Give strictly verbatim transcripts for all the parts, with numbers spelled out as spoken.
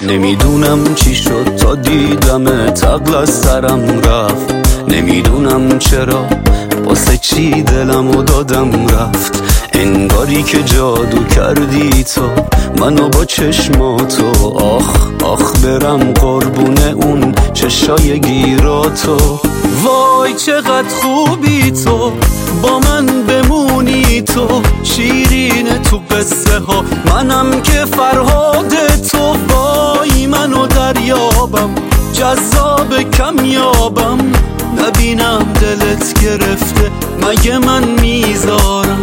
نمیدونم چی شد تا دیدمت عقل از سرم رفت، نمیدونم چرا واسه چی دلمو دادم رفت. انگاری که جادو کردی تو منو با چشماتو، آخ آخ برم قربونه اون چشای گیراتو. وای چقدر خوبی تو، با من بمونی تو، شیرین تو قصه ها، منم که فرهاد تو. وای منو دریابم، جذاب کمیابم، نبینم دلت گرفته مگه من میذارم.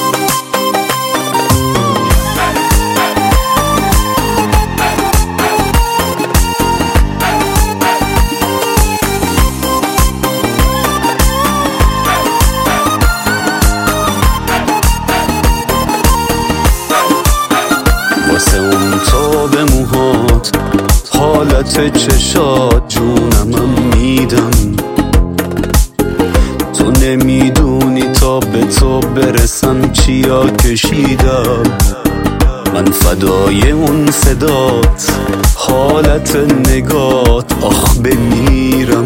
واسه اون تاب موهات، حالت چشات، جونمم میدم. تو نمیدونی تا به تو برسم چیا کشیدم. من فدای اون صدات، حالت نگات، آخ بمیرم.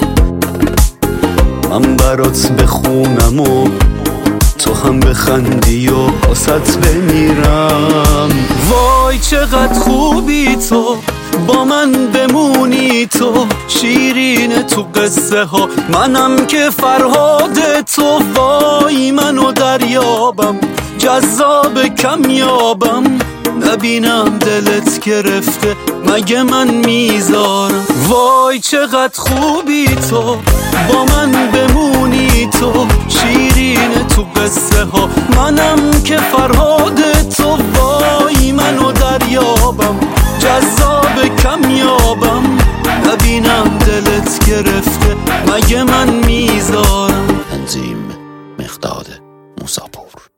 من برات بخونم و تو هم بخندی و واسط بمیرم. وای چقدر خوبی تو، با من بمونی تو، شیرین تو قصه ها، منم که فرهاد تو. وای منو دریابم، جذاب کمیابم، نبینم دلت گرفته مگه من میذارم. وای چقدر خوبی تو، با من بمونی تو، شیرین تو قصه ها، منم که فرهاد تو. وای منو دریابم، جذاب کمیابم، نبینم دلت گرفته مگه من میذارم. تنظیم مقداد موساپور.